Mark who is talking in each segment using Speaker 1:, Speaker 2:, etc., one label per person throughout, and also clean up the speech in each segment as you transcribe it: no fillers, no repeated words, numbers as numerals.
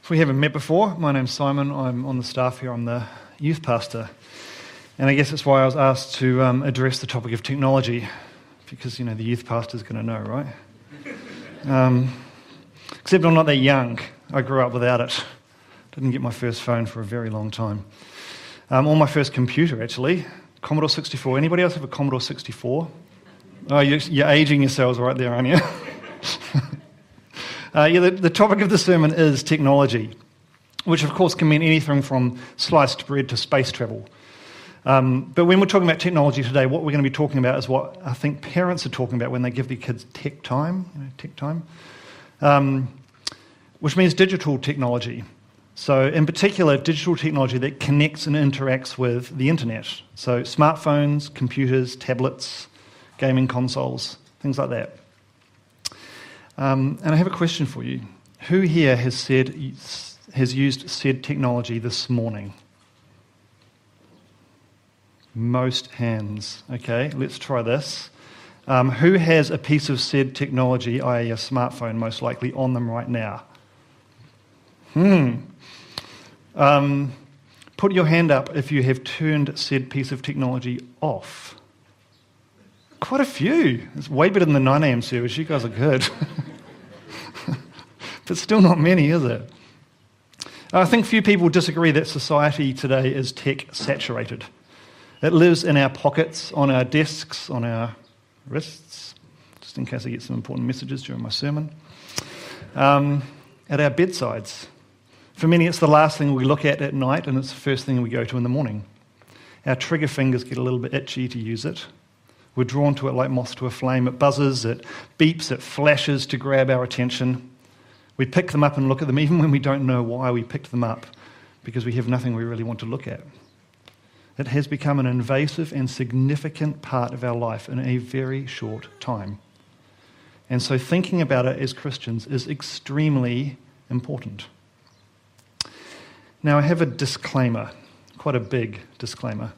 Speaker 1: If we haven't met before, my name's Simon. I'm on the staff here. I'm the youth pastor. And I guess that's why I was asked to address the topic of technology, because, the youth pastor's going to know, right? Except I'm not that young. I grew up without it. Didn't get my first phone for a very long time. Or my first computer, actually. Commodore 64. Anybody else have a Commodore 64? Oh, you're aging yourselves right there, aren't you? The topic of the sermon is technology, which of course can mean anything from sliced bread to space travel. But when we're talking about technology today, what we're going to be talking about is what I think parents are talking about when they give their kids tech time, which means digital technology. So in particular, digital technology that connects and interacts with the internet. So smartphones, computers, tablets, gaming consoles, things like that. And I have a question for you. Who here has used said technology this morning? Most hands. Okay, let's try this. Who has a piece of said technology, i.e. a smartphone most likely, on them right now? Put your hand up if you have turned said piece of technology off. Quite a few. It's way better than the 9 a.m. service. You guys are good. But still not many, is it? I think few people disagree that society today is tech-saturated. It lives in our pockets, on our desks, on our wrists, just in case I get some important messages during my sermon, at our bedsides. For many, it's the last thing we look at night, and it's the first thing we go to in the morning. Our trigger fingers get a little bit itchy to use it. We're drawn to it like moths to a flame. It buzzes, it beeps, it flashes to grab our attention. We pick them up and look at them, even when we don't know why we picked them up, because we have nothing we really want to look at. It has become an invasive and significant part of our life in a very short time. And so thinking about it as Christians is extremely important. Now, I have a disclaimer, quite a big disclaimer.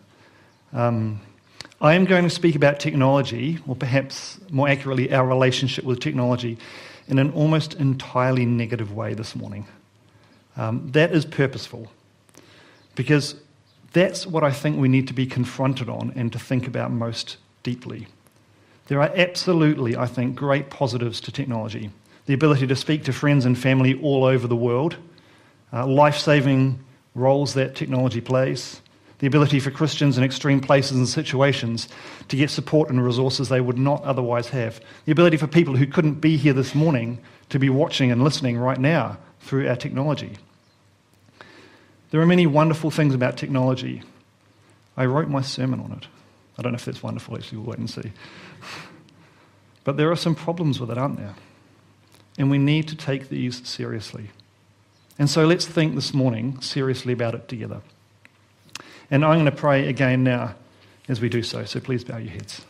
Speaker 1: I am going to speak about technology, or perhaps more accurately, our relationship with technology, in an almost entirely negative way this morning. That is purposeful, because that's what I think we need to be confronted on and to think about most deeply. There are absolutely, I think, great positives to technology. The ability to speak to friends and family all over the world, life-saving roles that technology plays, the ability for Christians in extreme places and situations to get support and resources they would not otherwise have, the ability for people who couldn't be here this morning to be watching and listening right now through our technology. There are many wonderful things about technology. I wrote my sermon on it. I don't know if that's wonderful, actually, we'll wait and see. But there are some problems with it, aren't there? And we need to take these seriously. And so let's think this morning seriously about it together. And I'm going to pray again now as we do so, so please bow your heads.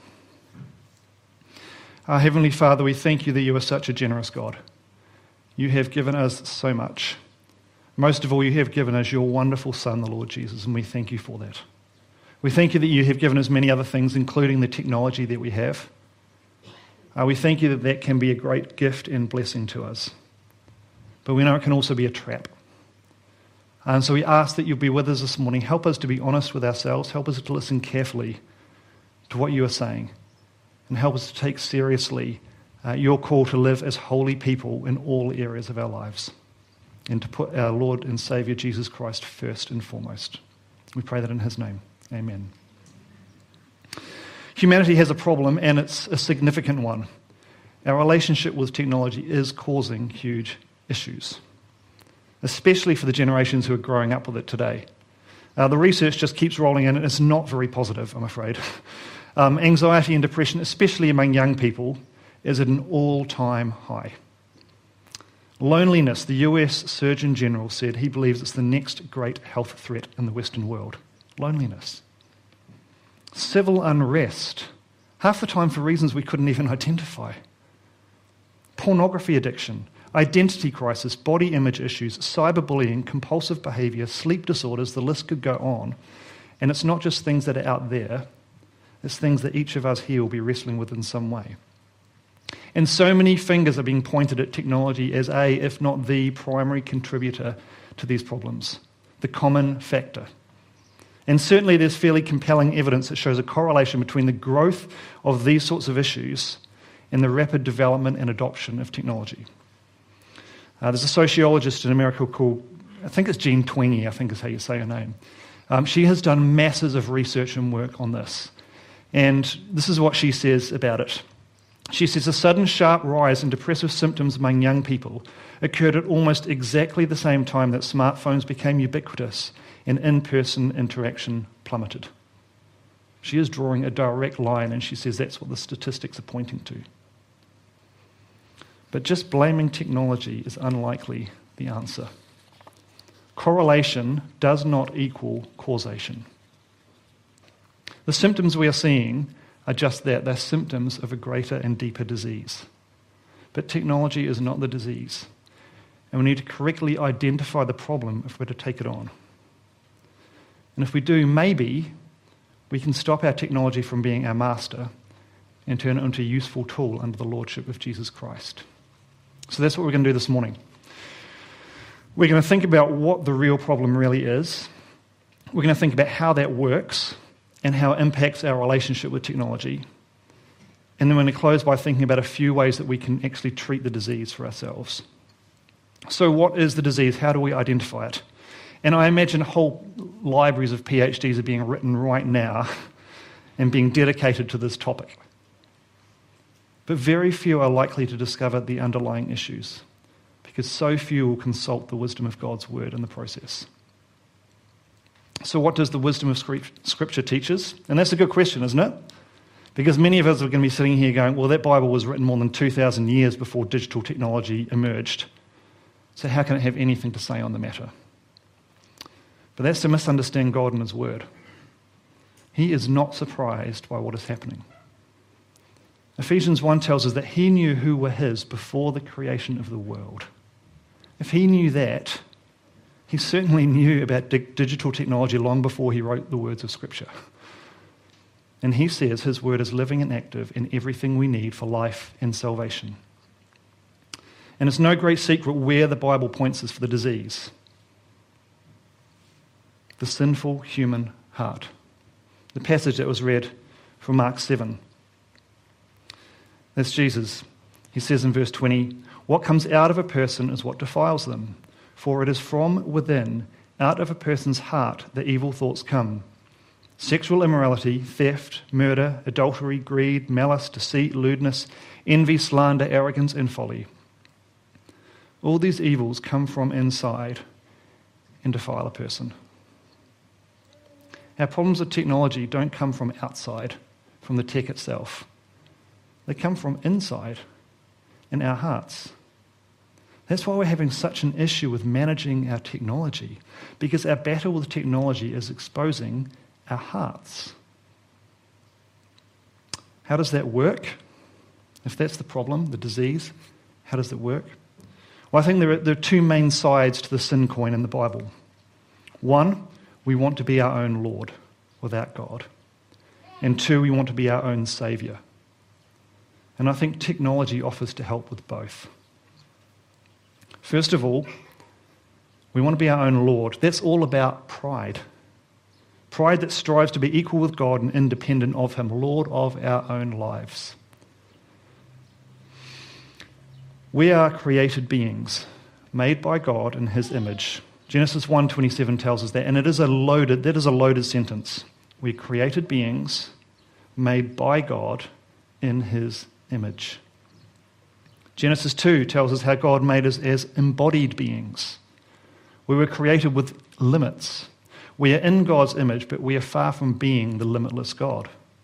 Speaker 1: Our Heavenly Father, we thank you that you are such a generous God. You have given us so much. Most of all, you have given us your wonderful Son, the Lord Jesus, and we thank you for that. We thank you that you have given us many other things, including the technology that we have. We thank you that that can be a great gift and blessing to us. But we know it can also be a trap. And so we ask that you'll be with us this morning. Help us to be honest with ourselves. Help us to listen carefully to what you are saying. And help us to take seriously your call to live as holy people in all areas of our lives. And to put our Lord and Saviour Jesus Christ first and foremost. We pray that in his name. Amen. Humanity has a problem, and it's a significant one. Our relationship with technology is causing huge issues, especially for the generations who are growing up with it today. The research just keeps rolling in, and it's not very positive, I'm afraid. Anxiety and depression, especially among young people, is at an all-time high. Loneliness, the US Surgeon General said he believes it's the next great health threat in the Western world. Loneliness. Civil unrest, half the time for reasons we couldn't even identify. Pornography addiction, identity crisis, body image issues, cyberbullying, compulsive behaviour, sleep disorders, the list could go on. And it's not just things that are out there, it's things that each of us here will be wrestling with in some way. And so many fingers are being pointed at technology as a, if not the primary contributor to these problems, the common factor. And certainly there's fairly compelling evidence that shows a correlation between the growth of these sorts of issues and the rapid development and adoption of technology. There's a sociologist in America called, I think it's Jean Twenge, I think is how you say her name. She has done masses of research and work on this. And this is what she says about it. She says a sudden sharp rise in depressive symptoms among young people occurred at almost exactly the same time that smartphones became ubiquitous and in-person interaction plummeted. She is drawing a direct line, and she says that's what the statistics are pointing to. But just blaming technology is unlikely the answer. Correlation does not equal causation. The symptoms we are seeing are just that. They're symptoms of a greater and deeper disease. But technology is not the disease. And we need to correctly identify the problem if we're to take it on. And if we do, maybe we can stop our technology from being our master and turn it into a useful tool under the lordship of Jesus Christ. So that's what we're going to do this morning. We're going to think about what the real problem really is. We're going to think about how that works and how it impacts our relationship with technology. And then we're going to close by thinking about a few ways that we can actually treat the disease for ourselves. So what is the disease? How do we identify it? And I imagine whole libraries of PhDs are being written right now and being dedicated to this topic. But very few are likely to discover the underlying issues, because so few will consult the wisdom of God's word in the process. So what does the wisdom of Scripture teach us? And that's a good question, isn't it? Because many of us are going to be sitting here going, well, that Bible was written more than 2,000 years before digital technology emerged. So how can it have anything to say on the matter? But that's to misunderstand God and His word. He is not surprised by what is happening. Ephesians 1 tells us that He knew who were His before the creation of the world. If He knew that, He certainly knew about digital technology long before He wrote the words of Scripture. And He says His word is living and active in everything we need for life and salvation. And it's no great secret where the Bible points us for the disease. The sinful human heart. The passage that was read from Mark 7. That's Jesus. He says in verse 20, "What comes out of a person is what defiles them. For it is from within, out of a person's heart, that evil thoughts come. Sexual immorality, theft, murder, adultery, greed, malice, deceit, lewdness, envy, slander, arrogance, and folly. All these evils come from inside and defile a person." Our problems with technology don't come from outside, from the tech itself. They come from inside, in our hearts. That's why we're having such an issue with managing our technology, because our battle with technology is exposing our hearts. How does that work? If that's the problem, the disease, how does it work? Well, I think there are two main sides to the sin coin in the Bible. One, we want to be our own Lord without God. And two, we want to be our own Saviour. And I think technology offers to help with both. First of all, we want to be our own Lord. That's all about pride. Pride that strives to be equal with God and independent of Him, Lord of our own lives. We are created beings, made by God in His image. Genesis 1:27 tells us that, and that is a loaded sentence. We're created beings, made by God in His image. Genesis 2 tells us how God made us as embodied beings. We were created with limits. We are in God's image, but we are far from being the limitless God.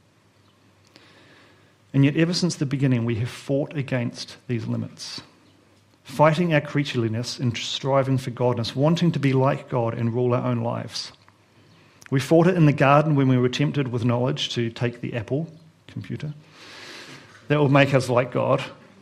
Speaker 1: And yet ever since the beginning, we have fought against these limits, fighting our creatureliness and striving for godness, wanting to be like God and rule our own lives. We fought it in the garden when we were tempted with knowledge to take the Apple computer. That will make us like God.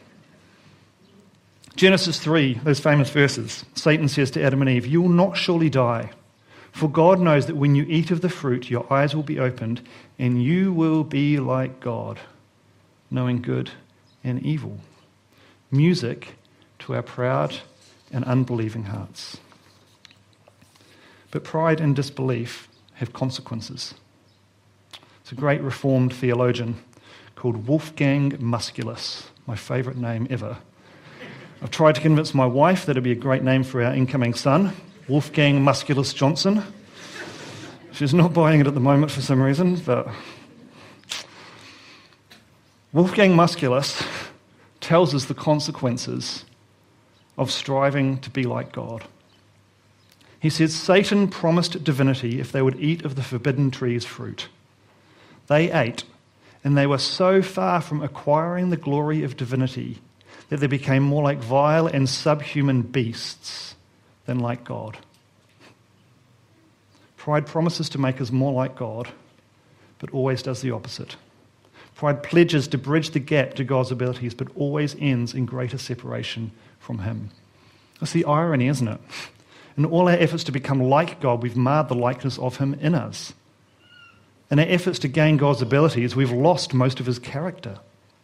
Speaker 1: Genesis 3, those famous verses, Satan says to Adam and Eve, "You will not surely die, for God knows that when you eat of the fruit, your eyes will be opened, and you will be like God, knowing good and evil. Music to our proud and unbelieving hearts. But pride and disbelief have consequences. It's a great Reformed theologian called Wolfgang Musculus, my favourite name ever. I've tried to convince my wife that it'd be a great name for our incoming son, Wolfgang Musculus Johnson. She's not buying it at the moment for some reason, but Wolfgang Musculus tells us the consequences of striving to be like God. He says Satan promised divinity if they would eat of the forbidden tree's fruit. They ate, and they were so far from acquiring the glory of divinity that they became more like vile and subhuman beasts than like God. Pride promises to make us more like God, but always does the opposite. Pride pledges to bridge the gap to God's abilities, but always ends in greater separation from Him. That's the irony, isn't it? In all our efforts to become like God, we've marred the likeness of Him in us. In our efforts to gain God's abilities, we've lost most of His character.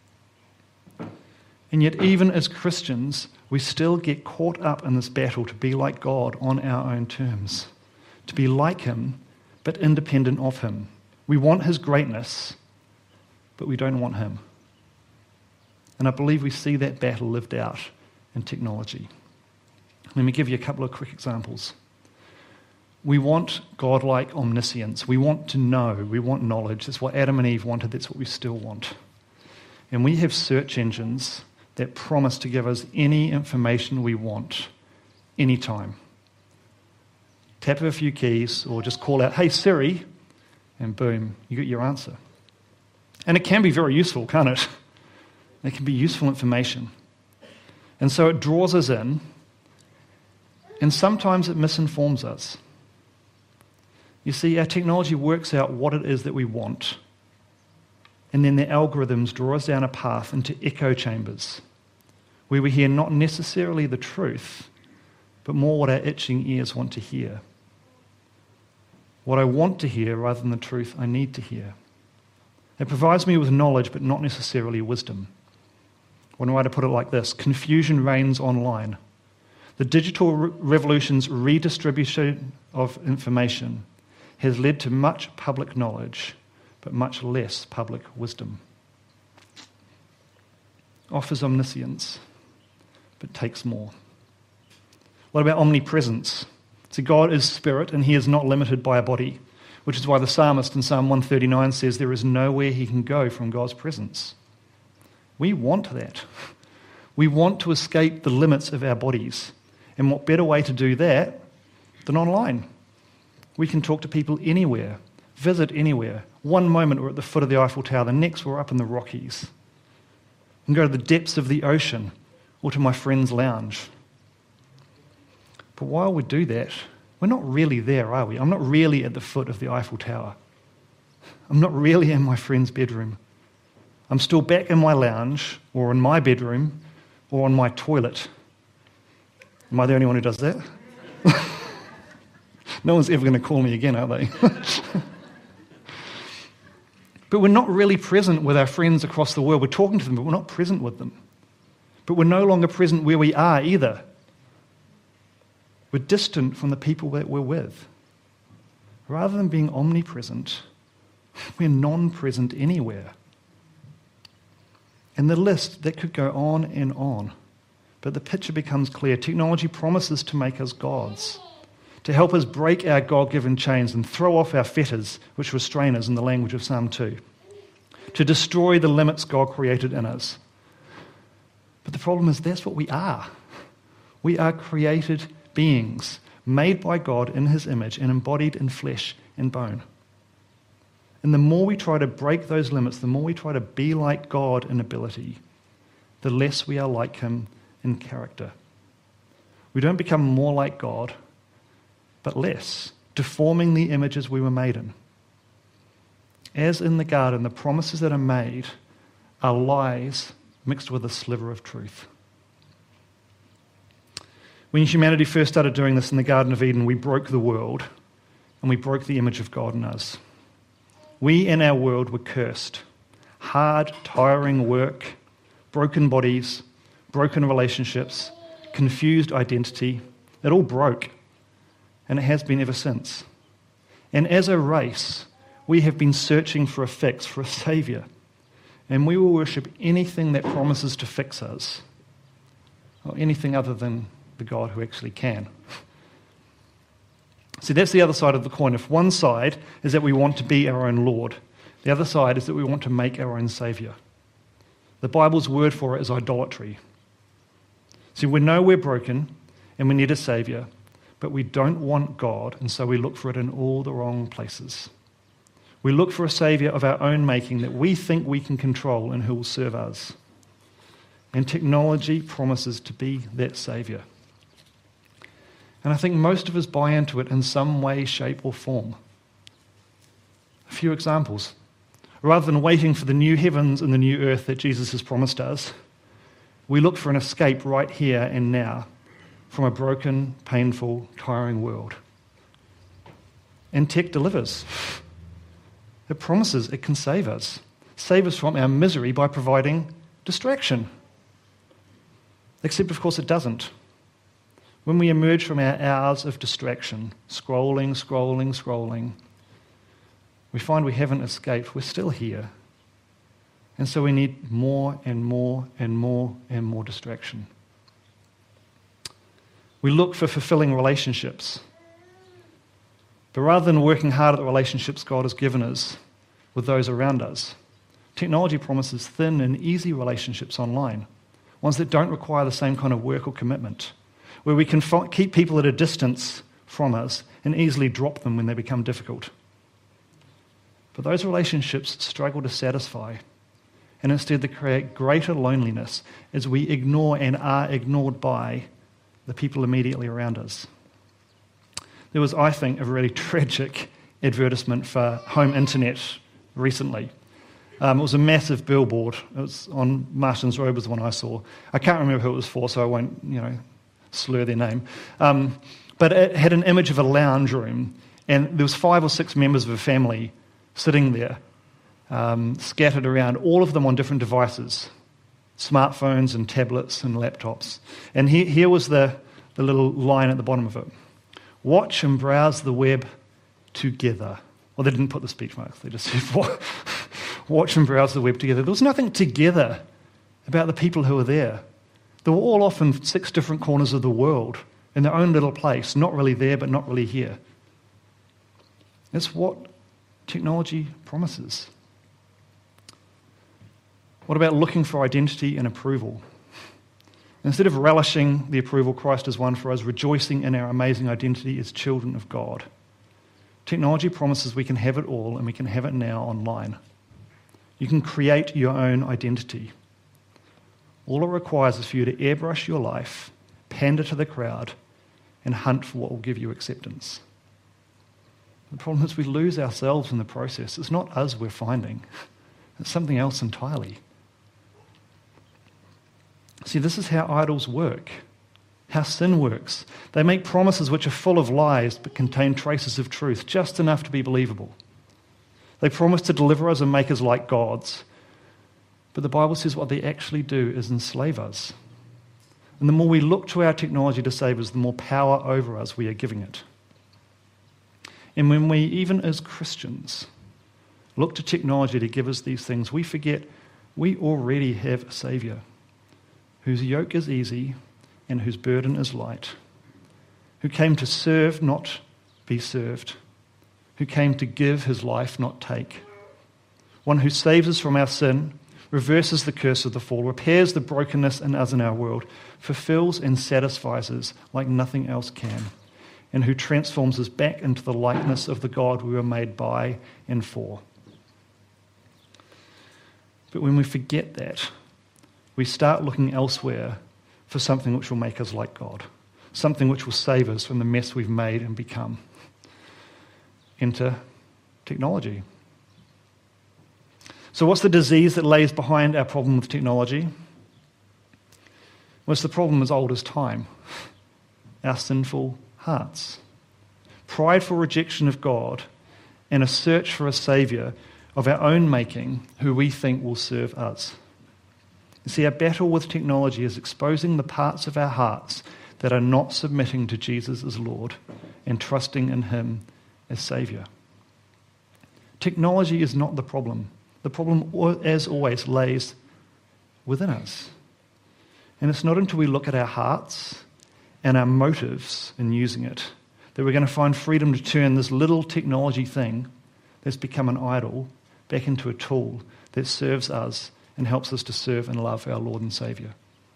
Speaker 1: And yet, even as Christians, we still get caught up in this battle to be like God on our own terms, to be like Him, but independent of Him. We want His greatness, but we don't want Him. And I believe we see that battle lived out in technology. Let me give you a couple of quick examples. We want God-like omniscience. We want to know. We want knowledge. That's what Adam and Eve wanted. That's what we still want. And we have search engines that promise to give us any information we want, anytime. Tap a few keys or just call out, "Hey Siri," and boom, you get your answer. And it can be very useful, can't it? It can be useful information. And so it draws us in, and sometimes it misinforms us. You see, our technology works out what it is that we want, and then the algorithms draw us down a path into echo chambers, where we hear not necessarily the truth, but more what our itching ears want to hear. What I want to hear rather than the truth I need to hear. It provides me with knowledge, but not necessarily wisdom. One writer put it like this: confusion reigns online. The digital revolution's redistribution of information has led to much public knowledge, but much less public wisdom. Offers omniscience, but takes more. What about omnipresence? See, God is spirit, and He is not limited by a body, which is why the psalmist in Psalm 139 says there is nowhere he can go from God's presence. We want that. We want to escape the limits of our bodies. And what better way to do that than online? We can talk to people anywhere, visit anywhere. One moment we're at the foot of the Eiffel Tower, the next we're up in the Rockies. We can go to the depths of the ocean or to my friend's lounge. But while we do that, we're not really there, are we? I'm not really at the foot of the Eiffel Tower. I'm not really in my friend's bedroom. I'm still back in my lounge or in my bedroom or on my toilet. Am I the only one who does that? No one's ever going to call me again, are they? But we're not really present with our friends across the world. We're talking to them, but we're not present with them. But we're no longer present where we are either. We're distant from the people that we're with. Rather than being omnipresent, we're non-present anywhere. And the list, that could go on and on. But the picture becomes clear. Technology promises to make us gods, to help us break our God-given chains and throw off our fetters, which restrain us in the language of Psalm 2, to destroy the limits God created in us. But the problem is that's what we are. We are created beings, made by God in His image and embodied in flesh and bone. And the more we try to break those limits, the more we try to be like God in ability, the less we are like Him in character. We don't become more like God, but less, deforming the images we were made in. As in the garden, the promises that are made are lies mixed with a sliver of truth. When humanity first started doing this in the Garden of Eden, we broke the world and we broke the image of God in us. We and our world were cursed. Hard, tiring work, broken bodies, broken relationships, confused identity. It all broke, and it has been ever since. And as a race, we have been searching for a fix, for a saviour, and we will worship anything that promises to fix us, or anything other than the God who actually can. See, that's the other side of the coin. If one side is that we want to be our own Lord, the other side is that we want to make our own saviour. The Bible's word for it is idolatry. See, we know we're broken and we need a saviour, but we don't want God, and so we look for it in all the wrong places. We look for a saviour of our own making that we think we can control and who will serve us. And technology promises to be that saviour. And I think most of us buy into it in some way, shape, or form. A few examples. Rather than waiting for the new heavens and the new earth that Jesus has promised us, we look for an escape right here and now from a broken, painful, tiring world. And tech delivers. It promises it can save us from our misery by providing distraction. Except, of course, it doesn't. When we emerge from our hours of distraction, scrolling, we find we haven't escaped. We're still here. And so we need more and more and more and more distraction. We look for fulfilling relationships. But rather than working hard at the relationships God has given us with those around us, technology promises thin and easy relationships online, ones that don't require the same kind of work or commitment, where we can keep people at a distance from us and easily drop them when they become difficult. But those relationships struggle to satisfy, and instead they create greater loneliness as we ignore and are ignored by the people immediately around us. There was, I think, a really tragic advertisement for home internet recently. It was a massive billboard. It was on Martin's Road was the one I saw. I can't remember who it was for, so I won't, slur their name. But it had an image of a lounge room, and there was 5 or 6 members of a family sitting there, scattered around, all of them on different devices, smartphones and tablets and laptops. And here was the little line at the bottom of it. Watch and browse the web together. Well, they didn't put the speech marks. They just said, watch and browse the web together. There was nothing together about the people who were there. They were all off in 6 different corners of the world, in their own little place, not really there, but not really here. That's what technology promises. What about looking for identity and approval? Instead of relishing the approval Christ has won for us, rejoicing in our amazing identity as children of God, technology promises we can have it all, and we can have it now online. You can create your own identity. All it requires is for you to airbrush your life, pander to the crowd, and hunt for what will give you acceptance. The problem is we lose ourselves in the process. It's not us we're finding. It's something else entirely. See, this is how idols work, how sin works. They make promises which are full of lies but contain traces of truth, just enough to be believable. They promise to deliver us and make us like gods. But the Bible says what they actually do is enslave us. And the more we look to our technology to save us, the more power over us we are giving it. And when we, even as Christians, look to technology to give us these things, we forget we already have a Saviour whose yoke is easy and whose burden is light, who came to serve, not be served, who came to give his life, not take, one who saves us from our sin, reverses the curse of the fall, repairs the brokenness in us and our world, fulfills and satisfies us like nothing else can, and who transforms us back into the likeness of the God we were made by and for. But when we forget that, we start looking elsewhere for something which will make us like God, something which will save us from the mess we've made and become. Enter technology. So what's the disease that lays behind our problem with technology? Well, it's the problem as old as time. Our sinful hearts. Prideful rejection of God and a search for a Saviour of our own making who we think will serve us. You see, our battle with technology is exposing the parts of our hearts that are not submitting to Jesus as Lord and trusting in him as Saviour. Technology is not the problem. The problem, as always, lays within us. And it's not until we look at our hearts and our motives in using it that we're going to find freedom to turn this little technology thing that's become an idol back into a tool that serves us and helps us to serve and love our Lord and Saviour.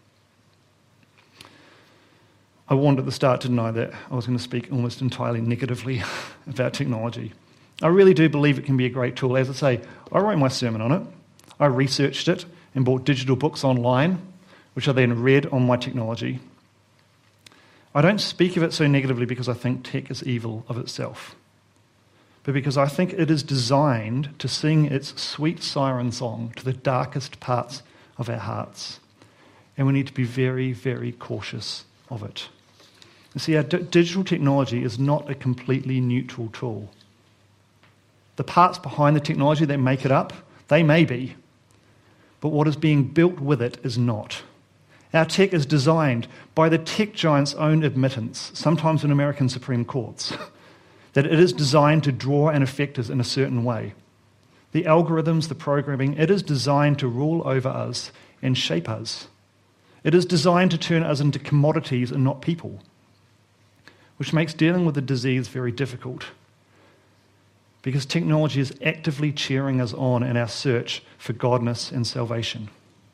Speaker 1: I warned at the start, didn't I, that I was going to speak almost entirely negatively about technology. I really do believe it can be a great tool. As I say, I wrote my sermon on it. I researched it and bought digital books online, which I then read on my technology. I don't speak of it so negatively because I think tech is evil of itself, but because I think it is designed to sing its sweet siren song to the darkest parts of our hearts. And we need to be very, very cautious of it. You see, our digital technology is not a completely neutral tool. The parts behind the technology that make it up, they may be, but what is being built with it is not. Our tech is designed by the tech giant's own admittance, sometimes in American Supreme Courts, that it is designed to draw and affect us in a certain way. The algorithms, the programming, it is designed to rule over us and shape us. It is designed to turn us into commodities and not people, which makes dealing with the disease very difficult, because technology is actively cheering us on in our search for godness and salvation.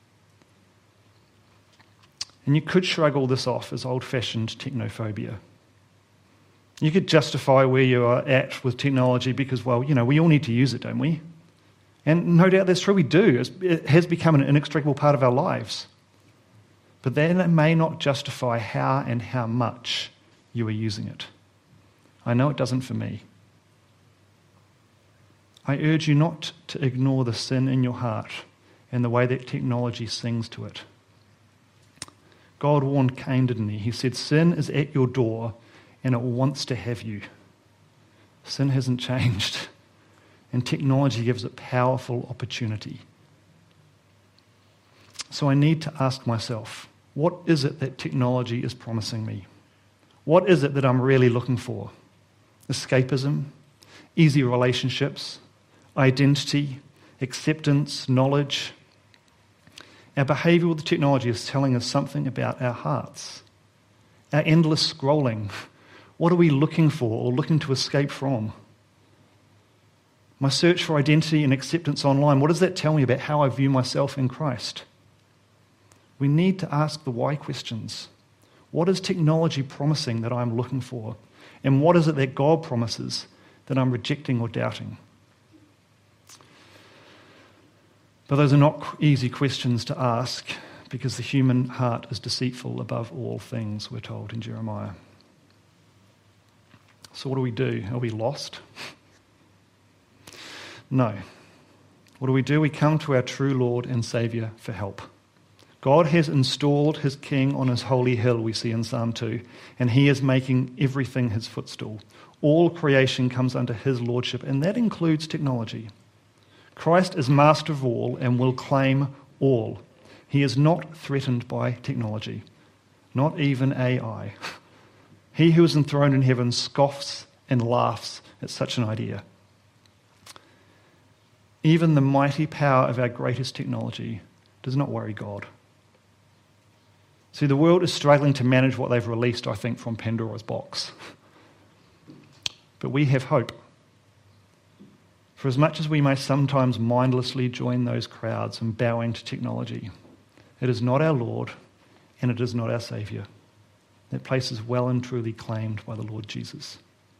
Speaker 1: And you could shrug all this off as old-fashioned technophobia. You could justify where you are at with technology because, well, we all need to use it, don't we? And no doubt that's true, we do. It has become an inextricable part of our lives. But that may not justify how and how much you are using it. I know it doesn't for me. I urge you not to ignore the sin in your heart and the way that technology sings to it. God warned Cain, didn't he? He said, sin is at your door and it wants to have you. Sin hasn't changed, and technology gives it powerful opportunity. So I need to ask myself, what is it that technology is promising me? What is it that I'm really looking for? Escapism, easy relationships, identity, acceptance, knowledge. Our behaviour with the technology is telling us something about our hearts. Our endless scrolling. What are we looking for or looking to escape from? My search for identity and acceptance online, what does that tell me about how I view myself in Christ? We need to ask the why questions. What is technology promising that I'm looking for? And what is it that God promises that I'm rejecting or doubting? But those are not easy questions to ask because the human heart is deceitful above all things, we're told in Jeremiah. So what do we do? Are we lost? No. What do? We come to our true Lord and Saviour for help. God has installed his king on his holy hill, we see in Psalm 2, and he is making everything his footstool. All creation comes under his lordship, and that includes technology. Christ is master of all and will claim all. He is not threatened by technology, not even AI. He who is enthroned in heaven scoffs and laughs at such an idea. Even the mighty power of our greatest technology does not worry God. See, the world is struggling to manage what they've released, I think, from Pandora's box. But we have hope. For as much as we may sometimes mindlessly join those crowds in bowing to technology, it is not our Lord and it is not our Saviour. That place is well and truly claimed by the Lord Jesus.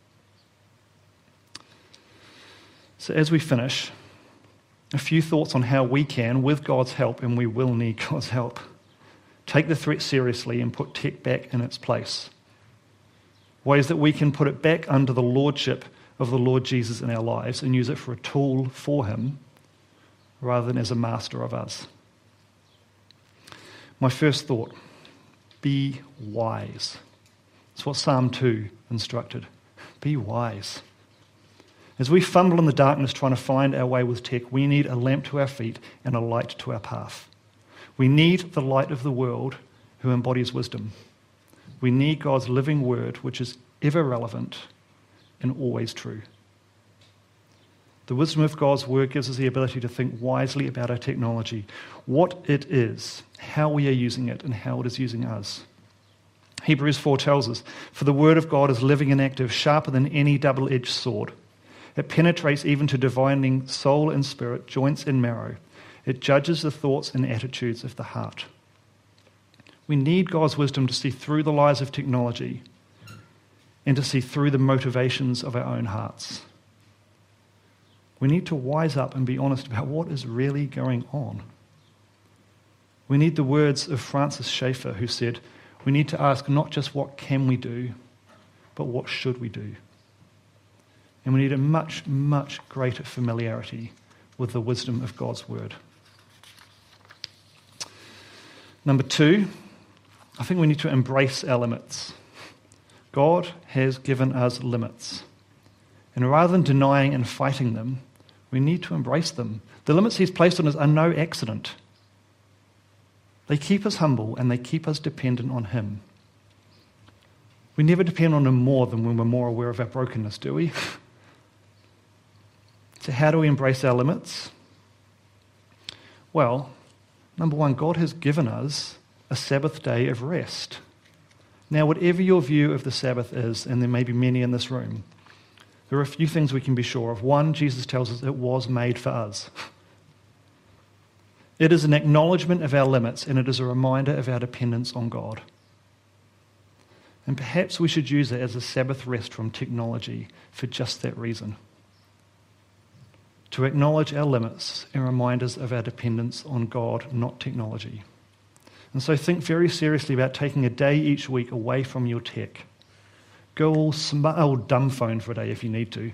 Speaker 1: So as we finish, a few thoughts on how we can, with God's help, and we will need God's help, take the threat seriously and put tech back in its place. Ways that we can put it back under the lordship of the Lord Jesus in our lives and use it for a tool for him rather than as a master of us. My first thought, be wise. That's what Psalm 2 instructed. Be wise. As we fumble in the darkness trying to find our way with tech, we need a lamp to our feet and a light to our path. We need the light of the world who embodies wisdom. We need God's living word, which is ever relevant and always true. The wisdom of God's word gives us the ability to think wisely about our technology, what it is, how we are using it, and how it is using us. Hebrews 4 tells us, "For the word of God is living and active, sharper than any double-edged sword. It penetrates even to dividing soul and spirit, joints and marrow. It judges the thoughts and attitudes of the heart." We need God's wisdom to see through the lies of technology and to see through the motivations of our own hearts. We need to wise up and be honest about what is really going on. We need the words of Francis Schaeffer, who said, "We need to ask not just what can we do, but what should we do?" And we need a much, much greater familiarity with the wisdom of God's word. Number 2, I think we need to embrace our limits. God has given us limits. And rather than denying and fighting them, we need to embrace them. The limits he's placed on us are no accident. They keep us humble and they keep us dependent on him. We never depend on him more than when we're more aware of our brokenness, do we? So how do we embrace our limits? Well, number 1, God has given us a Sabbath day of rest. Now, whatever your view of the Sabbath is, and there may be many in this room, there are a few things we can be sure of. 1, Jesus tells us it was made for us. It is an acknowledgement of our limits, and it is a reminder of our dependence on God. And perhaps we should use it as a Sabbath rest from technology for just that reason. To acknowledge our limits and remind us of our dependence on God, not technology. And so think very seriously about taking a day each week away from your tech. Go all dumb phone for a day if you need to.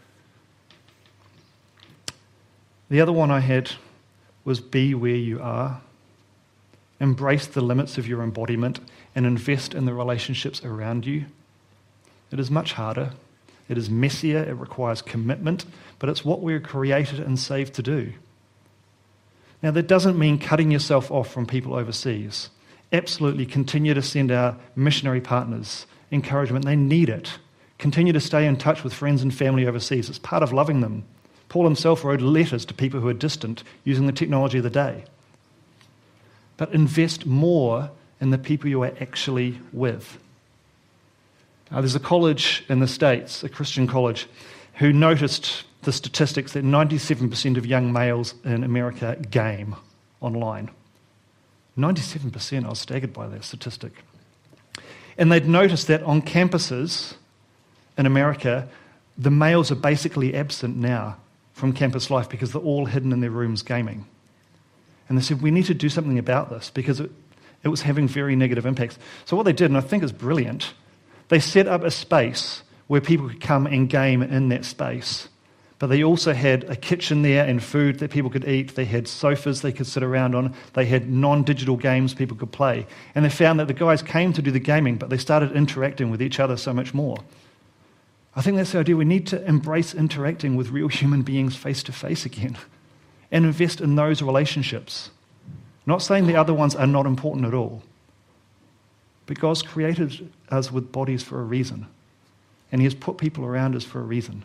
Speaker 1: The other one I had was be where you are. Embrace the limits of your embodiment and invest in the relationships around you. It is much harder. It is messier. It requires commitment, but it's what we're created and saved to do. Now, that doesn't mean cutting yourself off from people overseas. Absolutely continue to send our missionary partners encouragement. They need it. Continue to stay in touch with friends and family overseas. It's part of loving them. Paul himself wrote letters to people who are distant using the technology of the day. But invest more in the people you are actually with. There's a college in the States, a Christian college, who noticed the statistics that 97% of young males in America game online. 97%, I was staggered by that statistic. And they'd noticed that on campuses in America, the males are basically absent now from campus life because they're all hidden in their rooms gaming. And they said, we need to do something about this because it was having very negative impacts. So what they did, and I think it's brilliant, they set up a space where people could come and game in that space. But they also had a kitchen there and food that people could eat. They had sofas they could sit around on. They had non-digital games people could play. And they found that the guys came to do the gaming, but they started interacting with each other so much more. I think that's the idea. We need to embrace interacting with real human beings face to face again and invest in those relationships. Not saying the other ones are not important at all, but God's created us with bodies for a reason, and he has put people around us for a reason.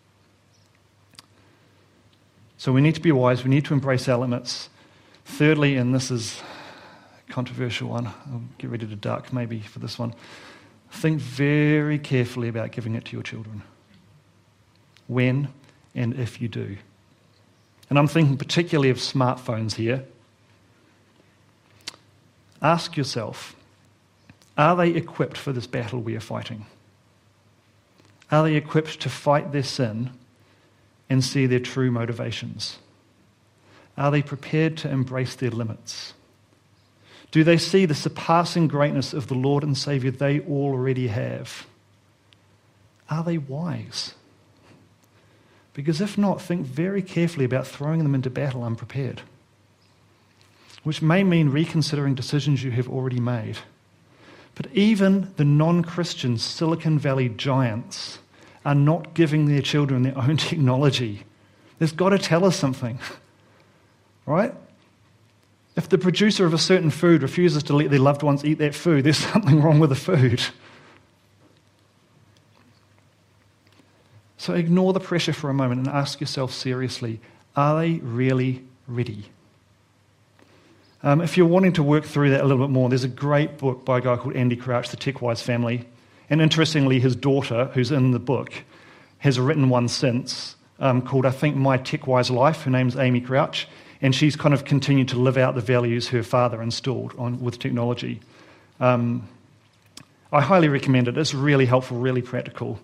Speaker 1: So we need to be wise. We need to embrace our limits. Thirdly, and this is a controversial one, I'll get ready to duck maybe for this one, think very carefully about giving it to your children. When and if you do. And I'm thinking particularly of smartphones here. Ask yourself, are they equipped for this battle we are fighting? Are they equipped to fight their sin and see their true motivations? Are they prepared to embrace their limits? Do they see the surpassing greatness of the Lord and Savior they already have? Are they wise? Because if not, think very carefully about throwing them into battle unprepared, which may mean reconsidering decisions you have already made. But even the non-Christian Silicon Valley giants are not giving their children their own technology. There's got to tell us something, right? If the producer of a certain food refuses to let their loved ones eat that food, there's something wrong with the food. So ignore the pressure for a moment and ask yourself seriously, are they really ready? If you're wanting to work through that a little bit more, there's a great book by a guy called Andy Crouch, The TechWise Family. And interestingly, his daughter, who's in the book, has written one since called, I think, My TechWise Life. Her name's Amy Crouch. And she's kind of continued to live out the values her father installed with technology. I highly recommend it. It's really helpful, really practical.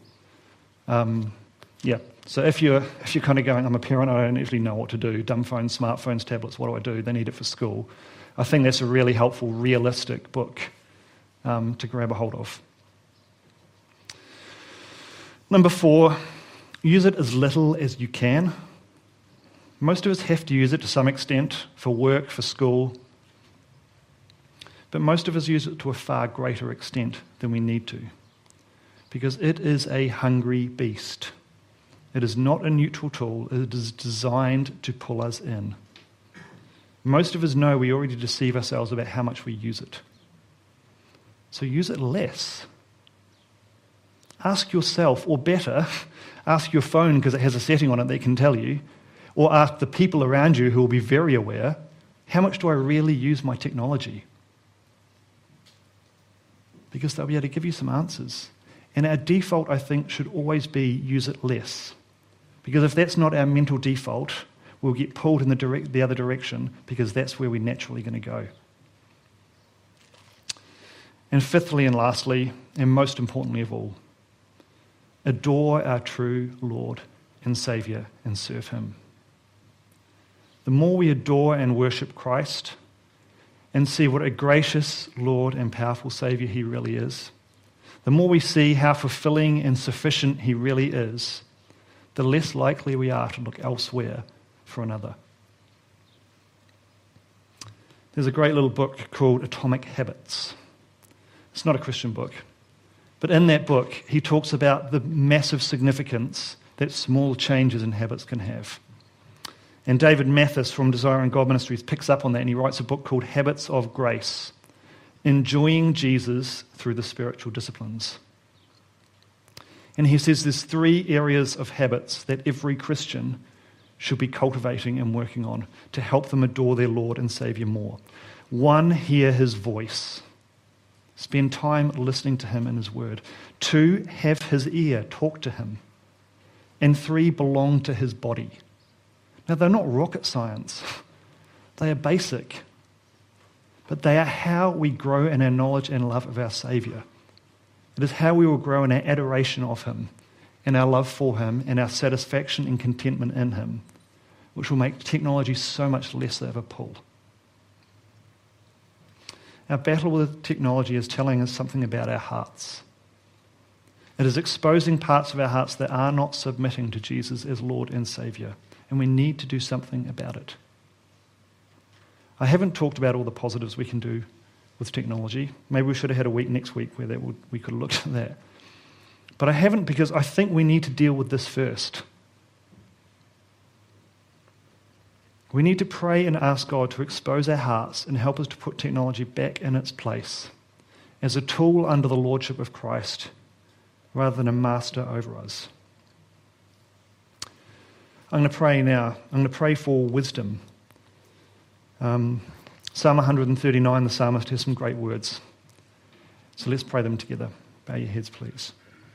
Speaker 1: So if you're kind of going, I'm a parent, I don't actually know what to do, dumb phones, smartphones, tablets, what do I do? They need it for school. I think that's a really helpful, realistic book to grab a hold of. Number 4, use it as little as you can. Most of us have to use it to some extent for work, for school, but most of us use it to a far greater extent than we need to, because it is a hungry beast. It is not a neutral tool. It is designed to pull us in. Most of us know we already deceive ourselves about how much we use it. So use it less. Ask yourself, or better, ask your phone because it has a setting on it that can tell you, or ask the people around you who will be very aware, how much do I really use my technology? Because they'll be able to give you some answers. And our default, I think, should always be use it less. Because if that's not our mental default, we'll get pulled in the other direction, because that's where we're naturally going to go. And fifthly and lastly, and most importantly of all, adore our true Lord and Saviour and serve Him. The more we adore and worship Christ and see what a gracious Lord and powerful Saviour He really is, the more we see how fulfilling and sufficient He really is, the less likely we are to look elsewhere for another. There's a great little book called Atomic Habits. It's not a Christian book, but in that book he talks about the massive significance that small changes in habits can have. And David Mathis from Desiring God Ministries picks up on that, and he writes a book called Habits of Grace, Enjoying Jesus Through the Spiritual Disciplines. And he says there's 3 areas of habits that every Christian should be cultivating and working on to help them adore their Lord and Saviour more. 1, hear His voice. Spend time listening to Him and His word. 2, have His ear, talk to Him. And 3, belong to His body. Now, they're not rocket science. They are basic. But they are how we grow in our knowledge and love of our Saviour. It is how we will grow in our adoration of Him, and our love for Him, and our satisfaction and contentment in Him, which will make technology so much less of a pull. Our battle with technology is telling us something about our hearts. It is exposing parts of our hearts that are not submitting to Jesus as Lord and Saviour, and we need to do something about it. I haven't talked about all the positives we can do with technology. Maybe we should have had a week next week where we could have looked at that. But I haven't, because I think we need to deal with this first. We need to pray and ask God to expose our hearts and help us to put technology back in its place as a tool under the lordship of Christ rather than a master over us. I'm going to pray now. I'm going to pray for wisdom. Psalm 139, the psalmist has some great words. So let's pray them together. Bow your heads, please.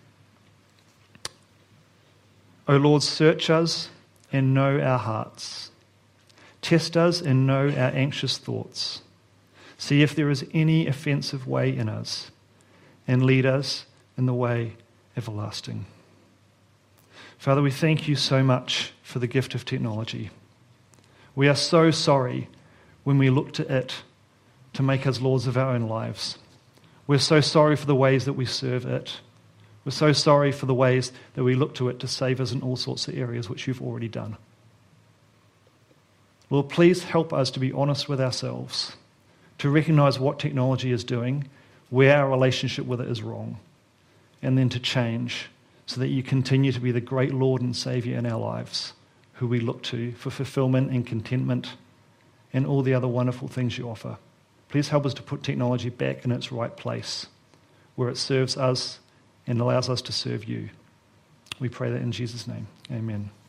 Speaker 1: O Lord, search us and know our hearts. Test us and know our anxious thoughts. See if there is any offensive way in us, and lead us in the way everlasting. Father, we thank you so much for the gift of technology. We are so sorry when we look to it to make us lords of our own lives. We're so sorry for the ways that we serve it. We're so sorry for the ways that we look to it to save us in all sorts of areas which you've already done. Lord, please help us to be honest with ourselves, to recognize what technology is doing, where our relationship with it is wrong, and then to change so that you continue to be the great Lord and Saviour in our lives, who we look to for fulfillment and contentment and all the other wonderful things you offer. Please help us to put technology back in its right place, where it serves us and allows us to serve you. We pray that in Jesus' name. Amen.